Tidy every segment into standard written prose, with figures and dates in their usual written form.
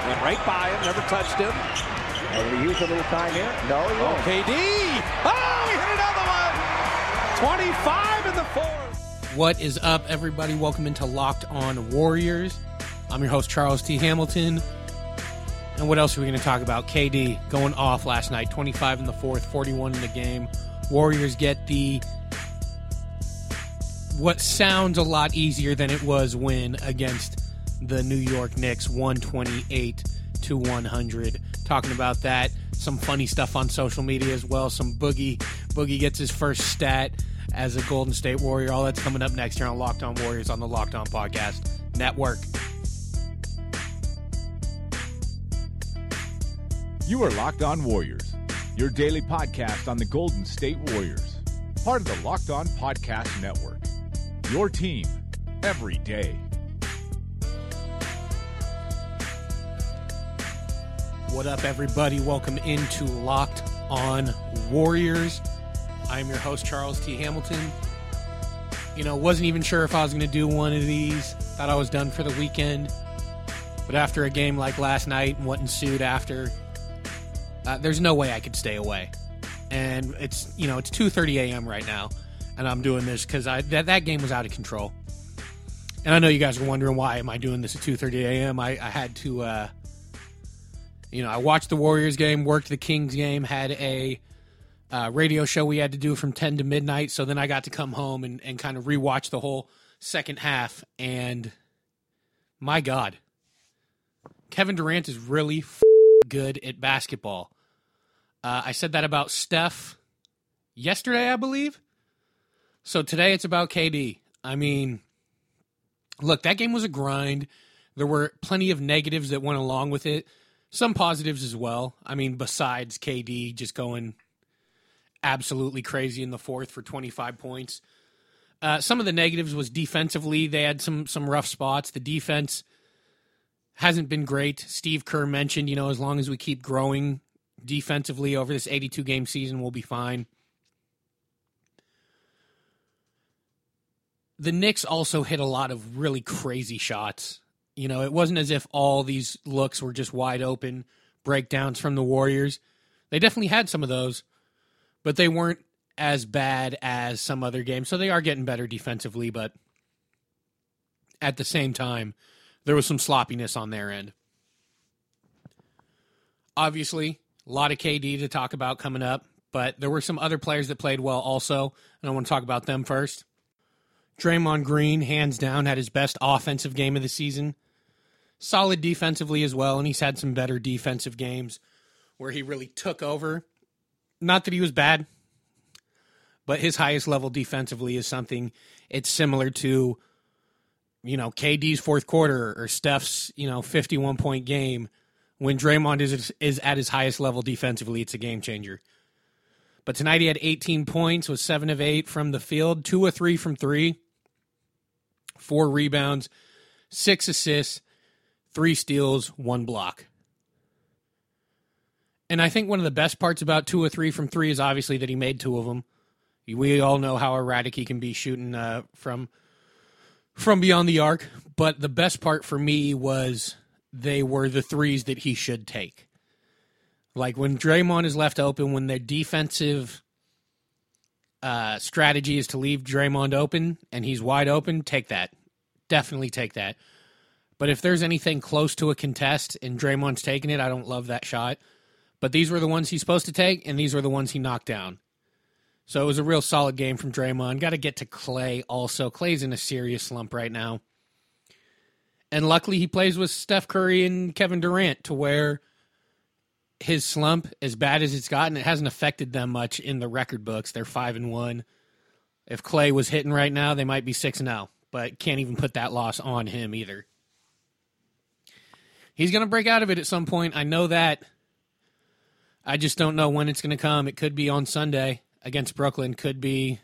Went right by him, never touched him. And we use a little time here. No, he won't. KD. Oh, he hit another one. 25 in the fourth. What is up, everybody? Welcome into Locked On Warriors. I'm your host, Charles T. Hamilton. And what else are we going to talk about? KD going off last night, 25 in the fourth, 41 in the game. Warriors get the what sounds a lot easier than it was win against the New York Knicks, 128-100. Talking about that, some funny stuff on social media as well. Some Boogie gets his first stat as a Golden State Warrior. All that's coming up next here on Locked On Warriors on the Locked On Podcast Network. You are Locked On Warriors, your daily podcast on the Golden State Warriors. Part of the Locked On Podcast Network. Your team every day. What up, everybody? Welcome into Locked On Warriors. I'm your host, Charles T. Hamilton. Wasn't even sure if I was going to do one of these. Thought I was done for the weekend. But after a game like last night and what ensued after, there's no way I could stay away. And it's 2:30 a.m. right now, and I'm doing this because that game was out of control. And I know you guys are wondering, why am I doing this at 2:30 a.m.? I had to, I watched the Warriors game, worked the Kings game, had a radio show we had to do from 10 to midnight, so then I got to come home and kind of rewatch the whole second half, and my God, Kevin Durant is really good at basketball. I said that about Steph yesterday, I believe. So today it's about KD. I mean, look, that game was a grind. There were plenty of negatives that went along with it. Some positives as well. I mean, besides KD just going absolutely crazy in the fourth for 25 points. Some of the negatives was defensively. They had some rough spots. The defense hasn't been great. Steve Kerr mentioned, as long as we keep growing defensively over this 82-game season, we'll be fine. The Knicks also hit a lot of really crazy shots. It wasn't as if all these looks were just wide open breakdowns from the Warriors. They definitely had some of those, but they weren't as bad as some other games. So they are getting better defensively, but at the same time, there was some sloppiness on their end. Obviously, a lot of KD to talk about coming up, but there were some other players that played well also, and I want to talk about them first. Draymond Green, hands down, had his best offensive game of the season. Solid defensively as well, and he's had some better defensive games where he really took over. Not that he was bad, but his highest level defensively is something, it's similar to KD's fourth quarter or Steph's, 51-point game. When Draymond is at his highest level defensively, it's a game changer. But tonight he had 18 points, was 7 of 8 from the field, 2 of 3 from 3, 4 rebounds, 6 assists, 3 steals, 1 block. And I think one of the best parts about 2 of 3 from 3 is obviously that he made 2 of them. We all know how erratic he can be shooting from beyond the arc, but the best part for me was they were the threes that he should take. Like when Draymond is left open, when their defensive strategy is to leave Draymond open and he's wide open, take that. Definitely take that. But if there's anything close to a contest and Draymond's taking it, I don't love that shot. But these were the ones he's supposed to take, and these were the ones he knocked down. So it was a real solid game from Draymond. Got to get to Klay also. Klay's in a serious slump right now. And luckily he plays with Steph Curry and Kevin Durant to where his slump, as bad as it's gotten, it hasn't affected them much in the record books. They're 5-1. If Klay was hitting right now, they might be 6-0, but can't even put that loss on him either. He's going to break out of it at some point. I know that. I just don't know when it's going to come. It could be on Sunday against Brooklyn. Could be,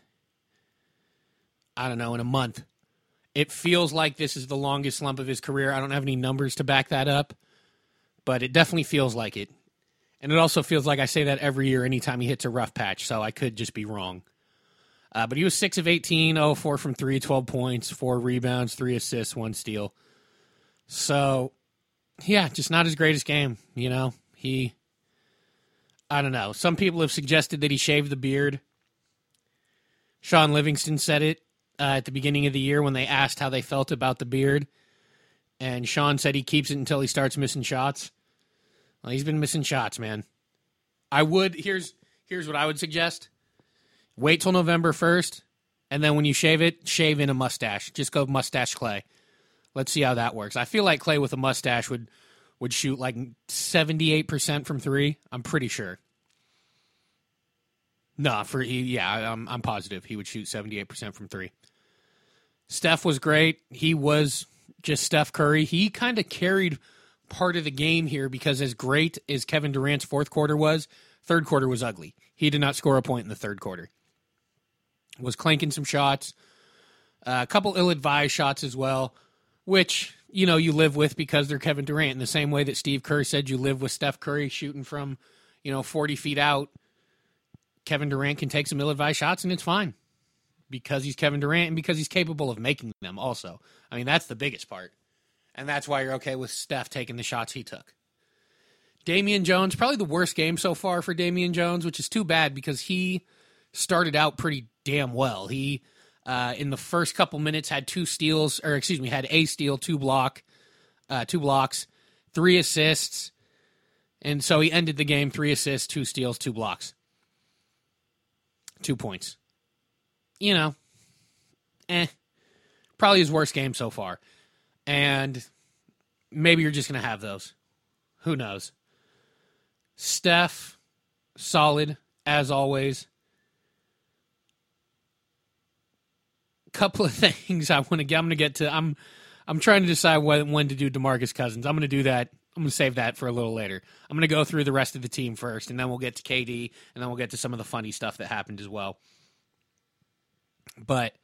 I don't know, in a month. It feels like this is the longest slump of his career. I don't have any numbers to back that up, but it definitely feels like it. And it also feels like I say that every year anytime he hits a rough patch, so I could just be wrong. But he was 6 of 18, 0 4 from 3, 12 points, 4 rebounds, 3 assists, 1 steal. So Yeah, just not his greatest game, I don't know. Some people have suggested that he shaved the beard. Sean Livingston said it at the beginning of the year when they asked how they felt about the beard. And Sean said he keeps it until he starts missing shots. Well, he's been missing shots, man. Here's what I would suggest. Wait till November 1st, and then when you shave it, shave in a mustache. Just go mustache Clay. Let's see how that works. I feel like Clay with a mustache would shoot like 78% from three. I'm pretty sure. I'm positive he would shoot 78% from three. Steph was great. He was just Steph Curry. He kind of carried part of the game here because as great as Kevin Durant's fourth quarter was, third quarter was ugly. He did not score a point in the third quarter. Was clanking some shots. A couple ill-advised shots as well, which, you live with because they're Kevin Durant. In the same way that Steve Kerr said you live with Steph Curry shooting from, 40 feet out, Kevin Durant can take some ill-advised shots and it's fine because he's Kevin Durant and because he's capable of making them also. I mean, that's the biggest part. And that's why you're okay with Steph taking the shots he took. Damian Jones, probably the worst game so far for Damian Jones, which is too bad because he started out pretty damn well. He, in the first couple minutes, had had a steal, two blocks, 3 assists. And so he ended the game 3 assists, 2 steals, 2 blocks. 2 points. Probably his worst game so far. And maybe you're just going to have those. Who knows? Steph, solid, as always. Couple of things I want to get. I'm going to get to. I'm trying to decide when to do DeMarcus Cousins. I'm going to do that. I'm going to save that for a little later. I'm going to go through the rest of the team first, and then we'll get to KD, and then we'll get to some of the funny stuff that happened as well. But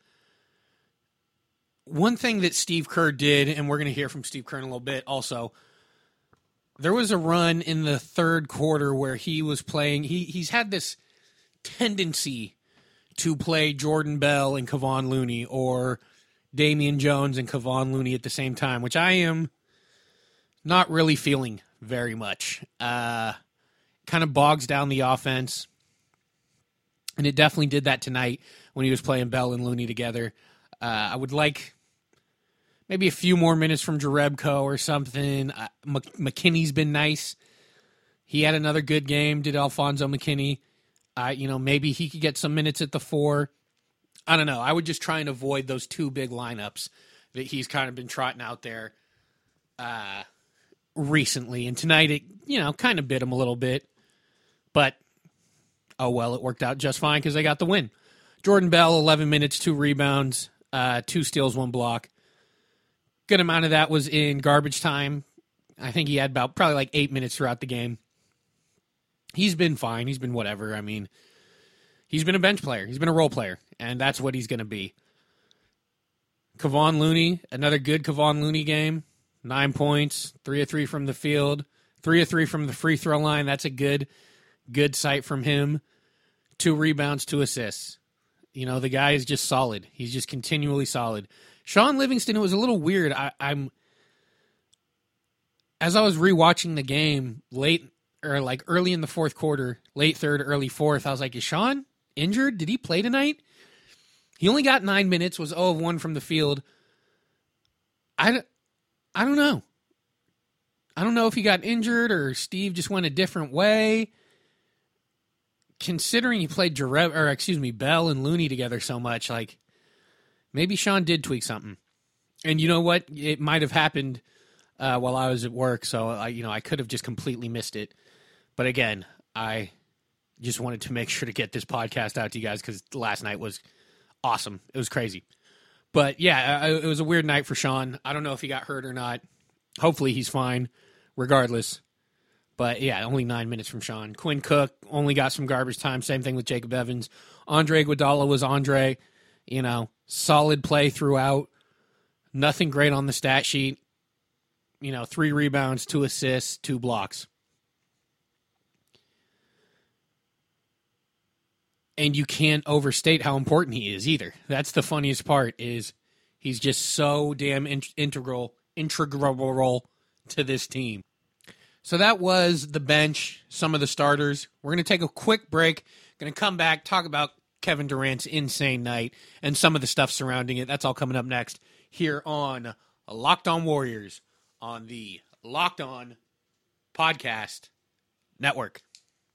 one thing that Steve Kerr did, and we're going to hear from Steve Kerr in a little bit also, there was a run in the third quarter where he was playing. He's had this tendency to play Jordan Bell and Kevon Looney or Damian Jones and Kevon Looney at the same time, which I am not really feeling very much. Kind of bogs down the offense, and it definitely did that tonight when he was playing Bell and Looney together. I would like maybe a few more minutes from Jerebko or something. McKinney's been nice. He had another good game, did Alfonso McKinney. Maybe he could get some minutes at the 4. I don't know. I would just try and avoid those 2 big lineups that he's kind of been trotting out there recently. And tonight, it, kind of bit him a little bit. But, oh well, it worked out just fine because they got the win. Jordan Bell, 11 minutes, 2 rebounds, 2 steals, 1 block. Good amount of that was in garbage time. I think he had probably like 8 minutes throughout the game. He's been fine. He's been whatever. I mean, he's been a bench player. He's been a role player, and that's what he's going to be. Kevon Looney, another good Kevon Looney game. 9 points, 3 of 3 from the field, 3 of 3 from the free throw line. That's a good sight from him. 2 rebounds, 2 assists. The guy is just solid. He's just continually solid. Sean Livingston, it was a little weird. As I was rewatching the game early in the fourth quarter, late third, early fourth, I was like, is Sean injured? Did he play tonight? He only got 9 minutes, was 0 of 1 from the field. I don't know. I don't know if he got injured or Steve just went a different way. Considering he played Bell and Looney together so much, like, maybe Sean did tweak something. And you know what? It might have happened while I was at work, so I could have just completely missed it. But again, I just wanted to make sure to get this podcast out to you guys because last night was awesome. It was crazy. But yeah, it was a weird night for Sean. I don't know if he got hurt or not. Hopefully he's fine, regardless. But yeah, only 9 minutes from Sean. Quinn Cook only got some garbage time. Same thing with Jacob Evans. Andre Iguodala was Andre. Solid play throughout. Nothing great on the stat sheet. 3 rebounds, 2 assists, 2 blocks. And you can't overstate how important he is either. That's the funniest part is he's just so damn integral to this team. So that was the bench, some of the starters. We're going to take a quick break. Going to come back, talk about Kevin Durant's insane night and some of the stuff surrounding it. That's all coming up next here on Locked On Warriors on the Locked On Podcast Network.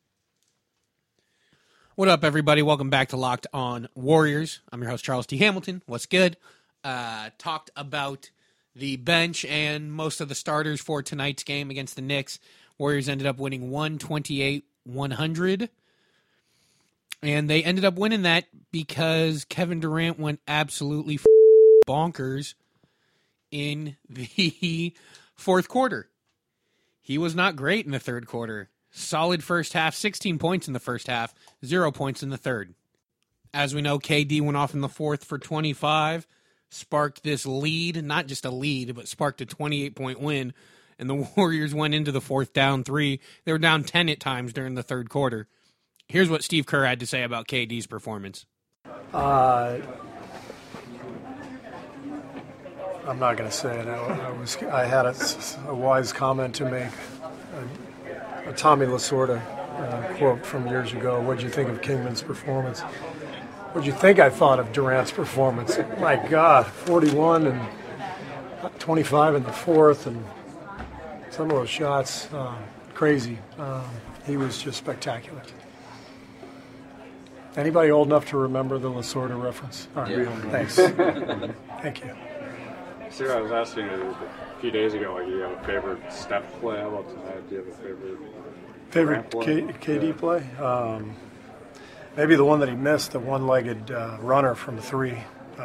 What up, everybody? Welcome back to Locked On Warriors. I'm your host, Charles T. Hamilton. What's good? Talked about the bench and most of the starters for tonight's game against the Knicks. Warriors ended up winning 128-100. And they ended up winning that because Kevin Durant went absolutely bonkers in the fourth quarter. He was not great in the third quarter. Solid first half, 16 points in the first half, 0 points in the third. As we know, KD went off in the fourth for 25, sparked this lead, not just a lead, but sparked a 28-point win, and the Warriors went into the fourth down 3. They were down 10 at times during the third quarter. Here's what Steve Kerr had to say about KD's performance. I'm not going to say it. I had a wise comment to make. A Tommy Lasorda quote from years ago. What'd you think of Kingman's performance? What'd you think I thought of Durant's performance? My God, 41 and 25 in the fourth, and some of those shots, crazy. He was just spectacular. Anybody old enough to remember the Lasorda reference? All right, yeah. Thanks. Thank you. Sir, I was asking you a few days ago, do you have a favorite Steph play? How about tonight? Do you have a favorite KD play? Maybe the one that he missed, the one-legged runner from 3.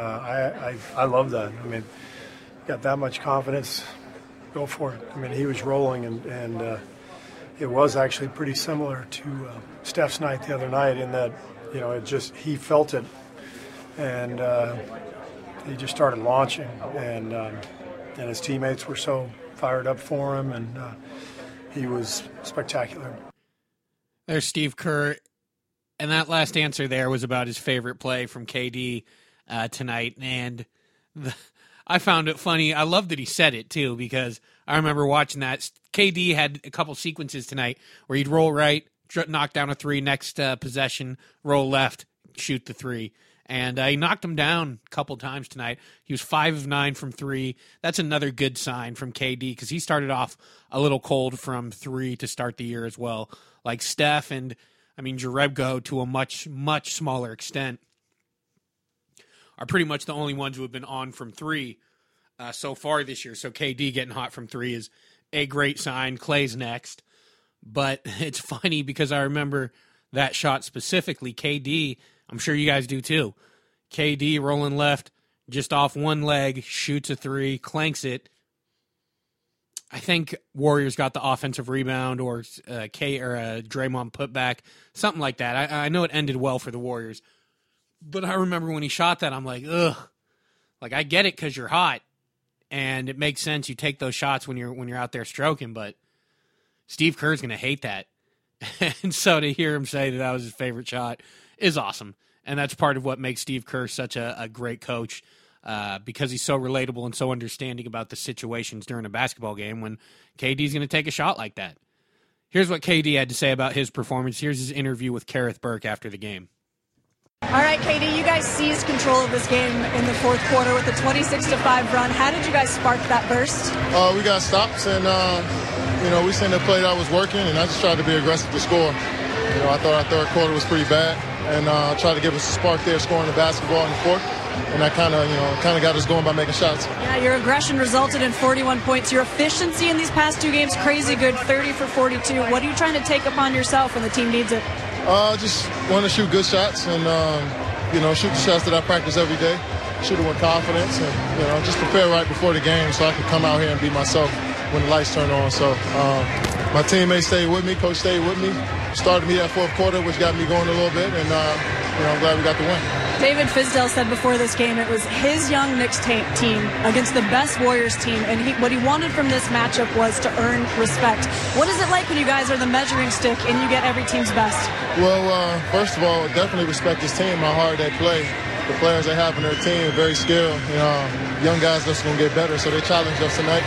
I love that. I mean, got that much confidence, go for it. I mean, he was rolling, and it was actually pretty similar to Steph's night the other night in that, he felt it, and he just started launching, and his teammates were so fired up for him, and he was spectacular. There's Steve Kerr, and that last answer there was about his favorite play from KD tonight, and I found it funny. I love that he said it, too, because I remember watching that. KD had a couple sequences tonight where he'd roll right, knock down a 3, next possession, roll left, shoot the 3. And he knocked him down a couple times tonight. He was 5 of 9 from 3. That's another good sign from KD because he started off a little cold from 3 to start the year as well. Like Steph and, Jerebko to a much, much smaller extent are pretty much the only ones who have been on from 3 so far this year. So KD getting hot from 3 is a great sign. Clay's next. But it's funny because I remember that shot specifically. KD, I'm sure you guys do too. KD rolling left, just off one leg, shoots a 3, clanks it. I think Warriors got the offensive rebound or Draymond putback, something like that. I know it ended well for the Warriors. But I remember when he shot that, I'm like, ugh. Like, I get it because you're hot, and it makes sense you take those shots when you're out there stroking, but Steve Kerr's going to hate that. And so to hear him say that was his favorite shot is awesome. And that's part of what makes Steve Kerr such a great coach because he's so relatable and so understanding about the situations during a basketball game when KD's going to take a shot like that. Here's what KD had to say about his performance. Here's his interview with Kerith Burke after the game. All right, KD, you guys seized control of this game in the fourth quarter with a 26-5 run. How did you guys spark that burst? We got stops, and we seen the play that was working, and I just tried to be aggressive to score. I thought our third quarter was pretty bad, and tried to give us a spark there, scoring the basketball in the fourth, and that kind of got us going by making shots. Yeah, your aggression resulted in 41 points. Your efficiency in these past 2 games, crazy good, 30 for 42. What are you trying to take upon yourself when the team needs it? Just want to shoot good shots and, shoot the shots that I practice every day, shoot it with confidence, and, just prepare right before the game so I can come out here and be myself when the lights turn on. So my teammates stayed with me, coach stayed with me, started me that fourth quarter, which got me going a little bit, and I'm glad we got the win. David Fizdale said before this game it was his young Knicks team against the best Warriors team, and what he wanted from this matchup was to earn respect. What is it like when you guys are the measuring stick and you get every team's best? Well, first of all, definitely respect this team, how hard they play. The players they have in their team are very skilled. Young guys that's going to get better, so they challenged us tonight.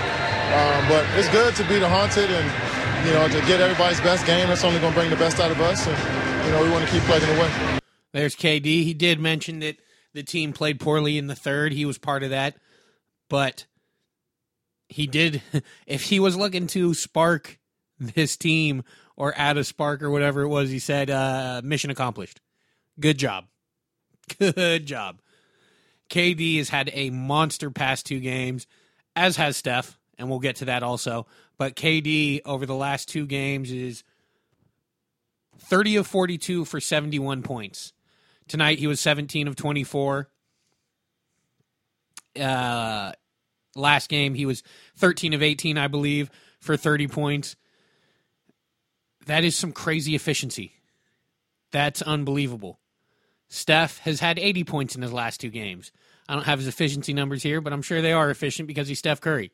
But it's good to be the haunted and, to get everybody's best game. That's only going to bring the best out of us. And, we want to keep plugging away. There's KD. He did mention that the team played poorly in the third. He was part of that. But he did, if he was looking to spark this team or add a spark or whatever it was, he said, mission accomplished. Good job. Good job. KD has had a monster past 2 games, as has Steph, and we'll get to that also. But KD over the last 2 games is 30 of 42 for 71 points. Tonight he was 17 of 24. Last game he was 13 of 18, I believe, for 30 points. That is some crazy efficiency. That's unbelievable. Steph has had 80 points in his last 2 games. I don't have his efficiency numbers here, but I'm sure they are efficient because he's Steph Curry.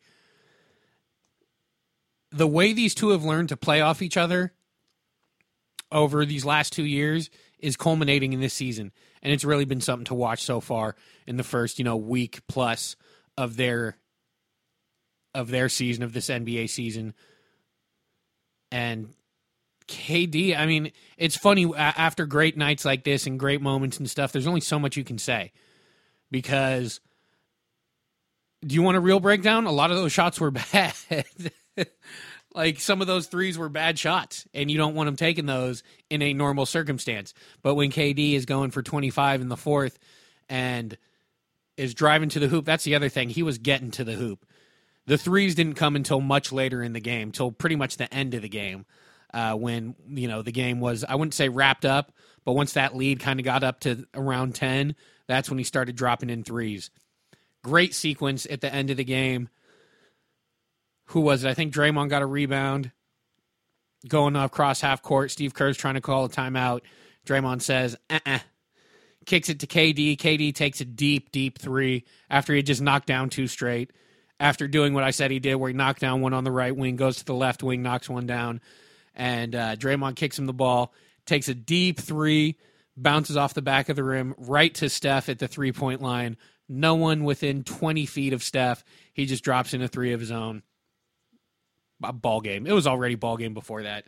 The way these two have learned to play off each other over these last 2 years is culminating in this season. And it's really been something to watch so far in the first, week plus of their season, of this NBA season. And KD, I mean, it's funny, after great nights like this and great moments and stuff, there's only so much you can say. Because, do you want a real breakdown? A lot of those shots were bad. Like, some of those threes were bad shots, and you don't want them taking those in a normal circumstance. But when KD is going for 25 in the fourth and is driving to the hoop, that's the other thing. He was getting to the hoop. The threes didn't come until much later in the game, till pretty much the end of the game. When, the game was, I wouldn't say wrapped up, but once that lead kind of got up to around 10, that's when he started dropping in threes. Great sequence at the end of the game. Who was it? I think Draymond got a rebound going across half court. Steve Kerr's trying to call a timeout. Draymond says, kicks it to KD. KD takes a deep, deep 3 after he had just knocked down 2 straight. After doing what I said he did, where he knocked down one on the right wing, goes to the left wing, knocks one down. And Draymond kicks him the ball, takes a deep 3, bounces off the back of the rim, right to Steph at the 3-point line. No one within 20 feet of Steph. He just drops in a 3 of his own. A ball game. It was already ball game before that.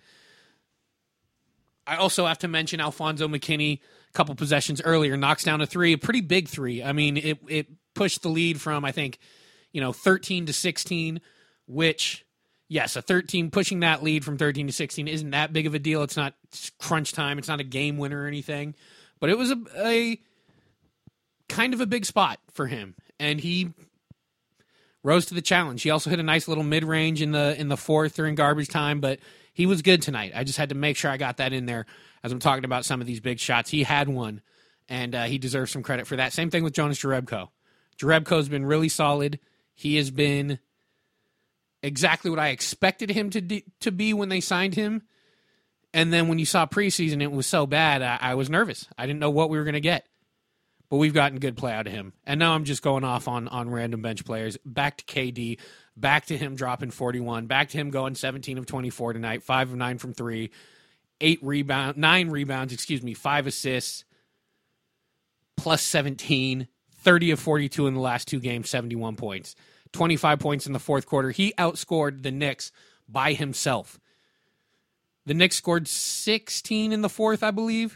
I also have to mention Alfonso McKinney, a couple possessions earlier, knocks down a 3, a pretty big 3. I mean, it pushed the lead from, I think, 13 to 16, which... Yes, a 13, pushing that lead from 13 to 16 isn't that big of a deal. It's not crunch time. It's not a game winner or anything. But it was a kind of a big spot for him. And he rose to the challenge. He also hit a nice little mid-range in the fourth during garbage time. But he was good tonight. I just had to make sure I got that in there as I'm talking about some of these big shots. He had one, and he deserves some credit for that. Same thing with Jonas Jerebko. Jerebko's been really solid. He has been exactly what I expected him to be when they signed him. And then when you saw preseason, it was so bad, I was nervous. I didn't know what we were going to get. But we've gotten good play out of him. And now I'm just going off on random bench players. Back to KD, back to him dropping 41, back to him going 17 of 24 tonight, 5 of 9 from 3, 9 rebounds, 5 assists, plus 17, 30 of 42 in the last 2 games, 71 points. 25 points in the fourth quarter. He outscored the Knicks by himself. The Knicks scored 16 in the fourth, I believe.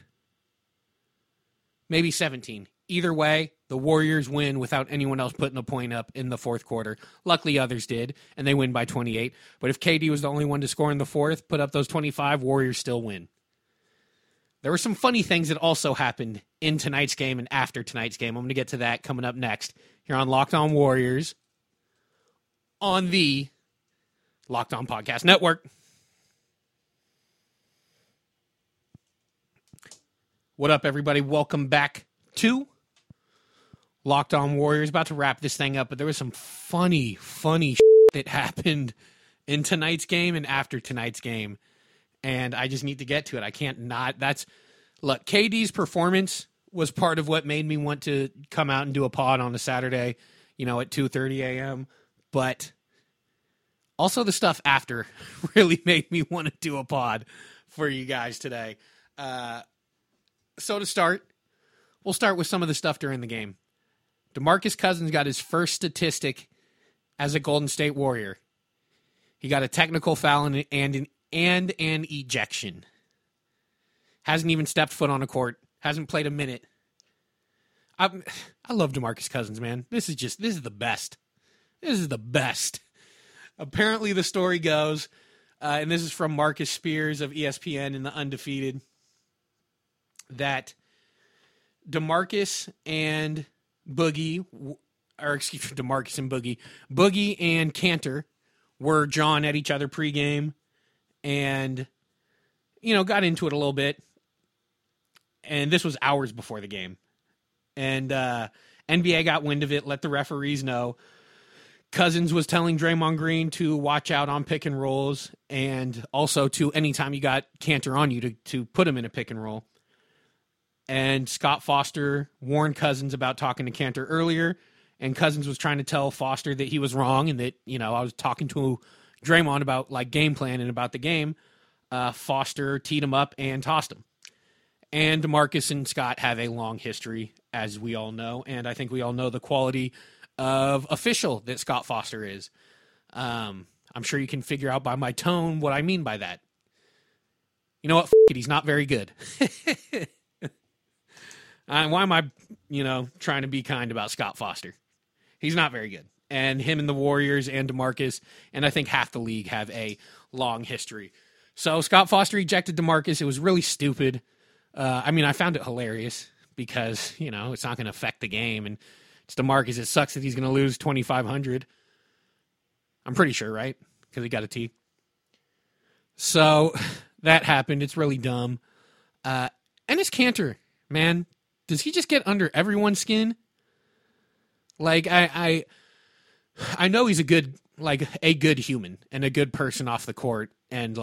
Maybe 17. Either way, the Warriors win without anyone else putting a point up in the fourth quarter. Luckily, others did, and they win by 28. But if KD was the only one to score in the fourth, put up those 25, Warriors still win. There were some funny things that also happened in tonight's game and after tonight's game. I'm going to get to that coming up next here on Locked On Warriors on the Locked On Podcast Network. What up, everybody? Welcome back to Locked On Warriors. About to wrap this thing up, but there was some funny shit that happened in tonight's game and after tonight's game, and I just need to get to it. I can't not. Look, KD's performance was part of what made me want to come out and do a pod on a Saturday, at 2:30 a.m., but also the stuff after really made me want to do a pod for you guys today. So to start, we'll start with some of the stuff during the game. DeMarcus Cousins got his first statistic as a Golden State Warrior. He got a technical foul and an ejection. Hasn't even stepped foot on a court. Hasn't played a minute. I love DeMarcus Cousins, man. This is the best. This is the best. Apparently the story goes, and this is from Marcus Spears of ESPN in The Undefeated, that DeMarcus and Boogie, Boogie and Cantor were jawing at each other pregame and, got into it a little bit. And this was hours before the game. And NBA got wind of it, let the referees know. Cousins was telling Draymond Green to watch out on pick and rolls, and also to anytime you got Cantor on you to put him in a pick and roll. And Scott Foster warned Cousins about talking to Cantor earlier, and Cousins was trying to tell Foster that he was wrong and that, I was talking to Draymond about game plan and about the game. Foster teed him up and tossed him. And DeMarcus and Scott have a long history, as we all know, and I think we all know the quality of official that Scott Foster is. I'm sure you can figure out by my tone what I mean by that. You know what? F it, he's not very good. Why am I, trying to be kind about Scott Foster? He's not very good. And him and the Warriors and DeMarcus, and I think half the league have a long history. So Scott Foster ejected DeMarcus. It was really stupid. I found it hilarious because, it's not going to affect the game. And it's DeMarcus. It sucks that he's going to lose 2,500. I'm pretty sure, right? Because he got a T. So that happened. It's really dumb. And it's Cantor, man. Does he just get under everyone's skin? I know he's a good human and a good person off the court. And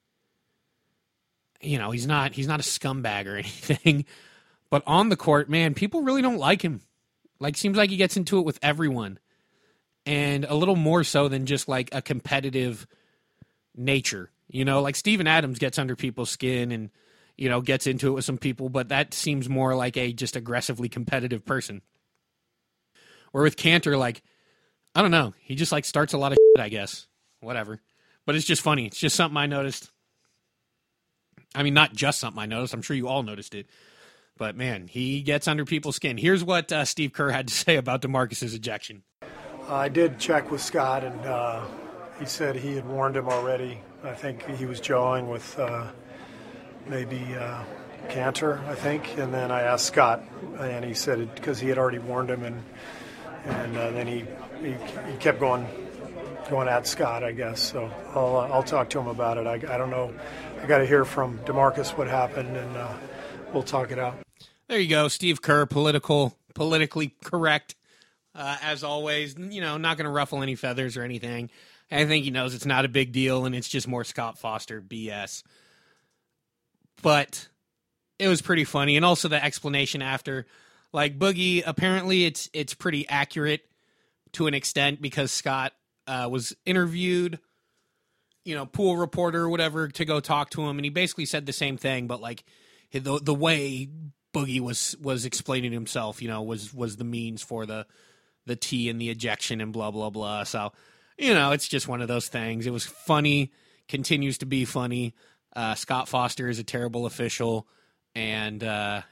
he's not a scumbag or anything. But on the court, man, people really don't like him. Seems like he gets into it with everyone. And a little more so than just a competitive nature. Steven Adams gets under people's skin and, gets into it with some people, but that seems more like a just aggressively competitive person. Or with Cantor, I don't know. He just starts a lot of shit, I guess. Whatever. But it's just funny. It's just something I noticed. Not just something I noticed. I'm sure you all noticed it. But, man, he gets under people's skin. Here's what Steve Kerr had to say about DeMarcus' ejection. I did check with Scott, and he said he had warned him already. I think he was jawing with maybe Cantor, I think. And then I asked Scott, and he said because he had already warned him, and then he kept going at Scott, I guess. So I'll talk to him about it. I don't know. I got to hear from DeMarcus what happened, and we'll talk it out. There you go, Steve Kerr, politically correct, as always. Not going to ruffle any feathers or anything. I think he knows it's not a big deal, and it's just more Scott Foster BS. But it was pretty funny, and also the explanation after, Boogie. Apparently, it's pretty accurate to an extent because Scott was interviewed, pool reporter or whatever, to go talk to him, and he basically said the same thing, but the way Boogie was explaining himself, was the means for the T and the ejection and blah blah blah. So, it's just one of those things. It was funny, continues to be funny. Scott Foster is a terrible official, and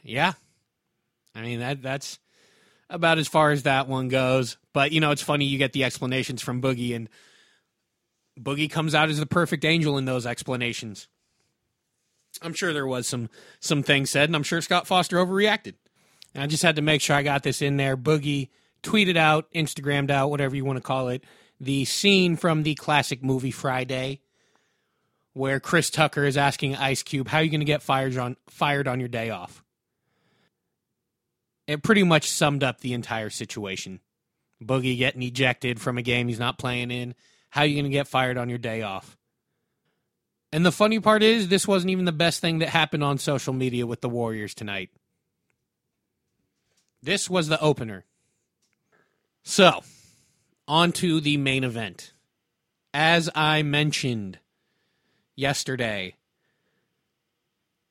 that's about as far as that one goes. But it's funny, you get the explanations from Boogie, and Boogie comes out as the perfect angel in those explanations. I'm sure there was some things said, and I'm sure Scott Foster overreacted. And I just had to make sure I got this in there. Boogie tweeted out, Instagrammed out, whatever you want to call it, the scene from the classic movie Friday, where Chris Tucker is asking Ice Cube, how are you going to get fired on your day off? It pretty much summed up the entire situation. Boogie getting ejected from a game he's not playing in. How are you going to get fired on your day off? And the funny part is, this wasn't even the best thing that happened on social media with the Warriors tonight. This was the opener. So, on to the main event. As I mentioned yesterday,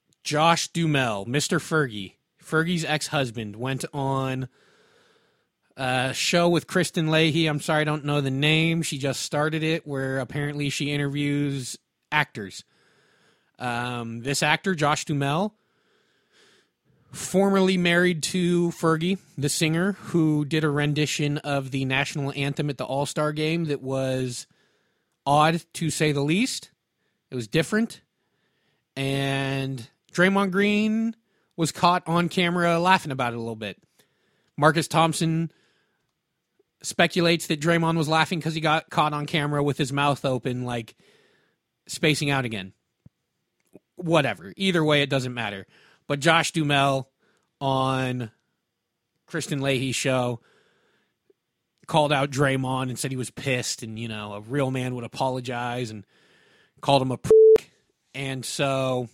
Josh Duhamel, Mr. Fergie's ex-husband, went on show with Kristen Leahy. I'm sorry, I don't know the name. She just started it, where apparently she interviews actors. This actor, Josh Duhamel, formerly married to Fergie, the singer, who did a rendition of the national anthem at the All-Star game that was odd, to say the least. It was different. And Draymond Green was caught on camera laughing about it a little bit. Marcus Thompson speculates that Draymond was laughing because he got caught on camera with his mouth open, like spacing out again. Whatever. Either way, it doesn't matter. But Josh Duhamel on Kristen Leahy's show called out Draymond and said he was pissed, and, you know, a real man would apologize, and called him a prick. And so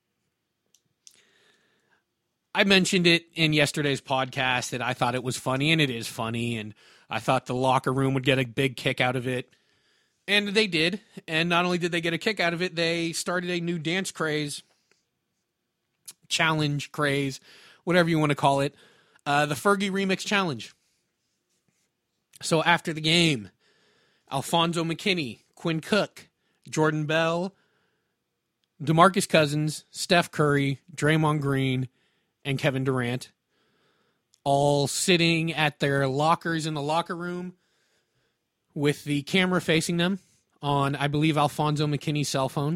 I mentioned it in yesterday's podcast that I thought it was funny, and it is funny, and I thought the locker room would get a big kick out of it. And they did. And not only did they get a kick out of it, they started a new dance craze, challenge craze, whatever you want to call it, the Fergie Remix Challenge. So after the game, Alfonso McKinney, Quinn Cook, Jordan Bell, DeMarcus Cousins, Steph Curry, Draymond Green, and Kevin Durant, all sitting at their lockers in the locker room with the camera facing them on, I believe, Alfonso McKinney's cell phone,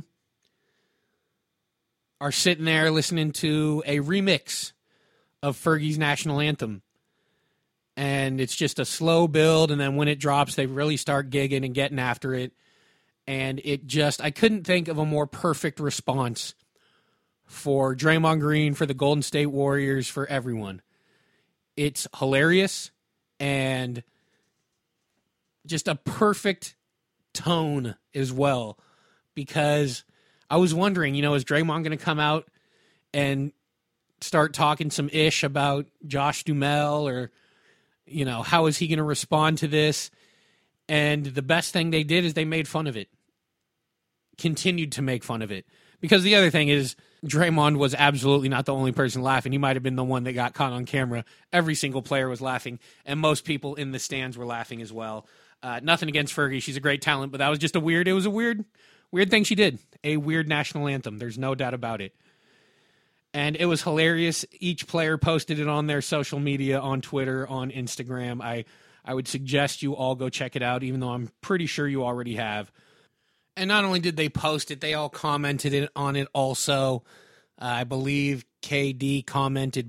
are sitting there listening to a remix of Fergie's national anthem. And it's just a slow build, and then when it drops, they really start gigging and getting after it. And it just, I couldn't think of a more perfect response for Draymond Green, for the Golden State Warriors, for everyone. It's hilarious and just a perfect tone as well, because I was wondering, you know, is Draymond going to come out and start talking some ish about Josh Duhamel, or, you know, how is he going to respond to this? And the best thing they did is they made fun of it, continued to make fun of it. Because the other thing is, Draymond was absolutely not the only person laughing. He might have been the one that got caught on camera. Every single player was laughing, and most people in the stands were laughing as well. Nothing against Fergie. She's a great talent, but that was just a weird thing she did. A weird national anthem. There's no doubt about it. And it was hilarious. Each player posted it on their social media, on Twitter, on Instagram. I would suggest you all go check it out, even though I'm pretty sure you already have. And not only did they post it, they all commented on it also. I believe KD commented,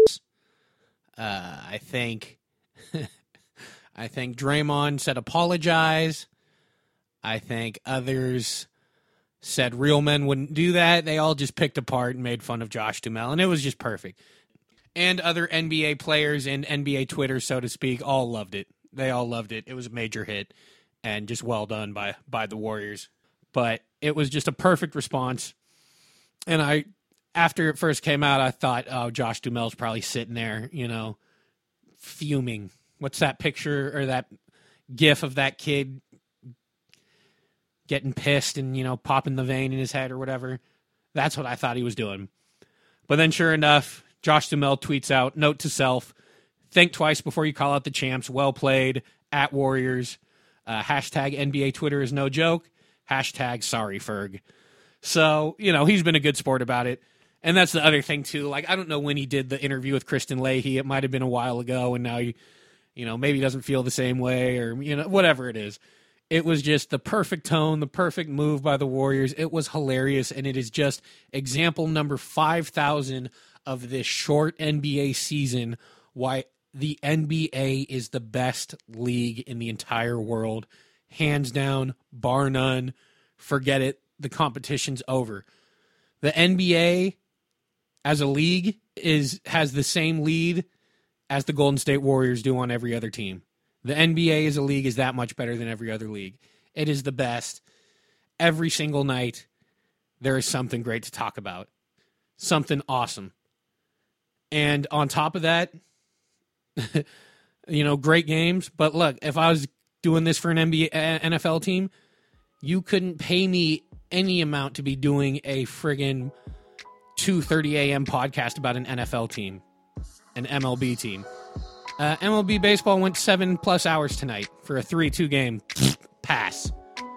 I think Draymond said apologize. I think others said real men wouldn't do that. They all just picked apart and made fun of Josh Duhamel, and it was just perfect. And other NBA players and NBA Twitter, so to speak, all loved it. They all loved it. It was a major hit, and just well done by the Warriors. But it was just a perfect response. And after it first came out, I thought, oh, Josh Duhamel's probably sitting there, you know, fuming. What's that picture or that gif of that kid getting pissed and, you know, popping the vein in his head or whatever? That's what I thought he was doing. But then sure enough, Josh Duhamel tweets out, note to self, think twice before you call out the champs. Well played, at Warriors. Hashtag NBA Twitter is no joke. Hashtag sorry, Ferg. So, you know, he's been a good sport about it. And that's the other thing, too. Like, I don't know when he did the interview with Kristen Leahy. It might have been a while ago, and now, you know, maybe he doesn't feel the same way, or, you know, whatever it is. It was just the perfect tone, the perfect move by the Warriors. It was hilarious, and it is just example number 5,000 of this short NBA season, why the NBA is the best league in the entire world. Hands down, bar none. Forget it. The competition's over. The NBA as a league has the same lead as the Golden State Warriors do on every other team. The NBA as a league is that much better than every other league. It is the best. Every single night, there is something great to talk about. Something awesome. And on top of that, you know, great games. But look, if I was doing this for an NFL team, you couldn't pay me any amount to be doing a friggin' 2:30 a.m. podcast about an NFL team, an MLB team. MLB baseball went 7+ hours tonight for a 3-2 game. Pass.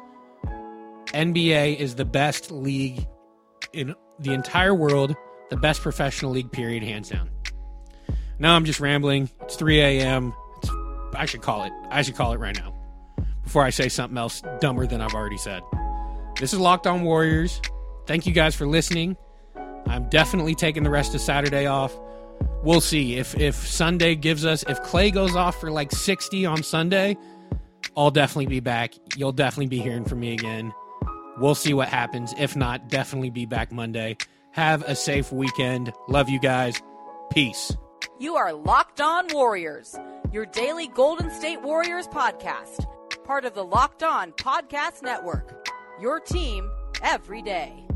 NBA is the best league in the entire world, the best professional league, period, hands down. Now I'm just rambling. It's 3 a.m. I should call it right now before I say something else dumber than I've already said. This is Locked On Warriors. Thank you guys for listening. I'm definitely taking the rest of Saturday off. We'll see if Sunday gives us, if Clay goes off for like 60 on Sunday, I'll definitely be back. You'll definitely be hearing from me again. We'll see what happens. If not, definitely be back Monday. Have a safe weekend. Love you guys. Peace. You are Locked On Warriors, your daily Golden State Warriors podcast. Part of the Locked On Podcast Network. Your team every day.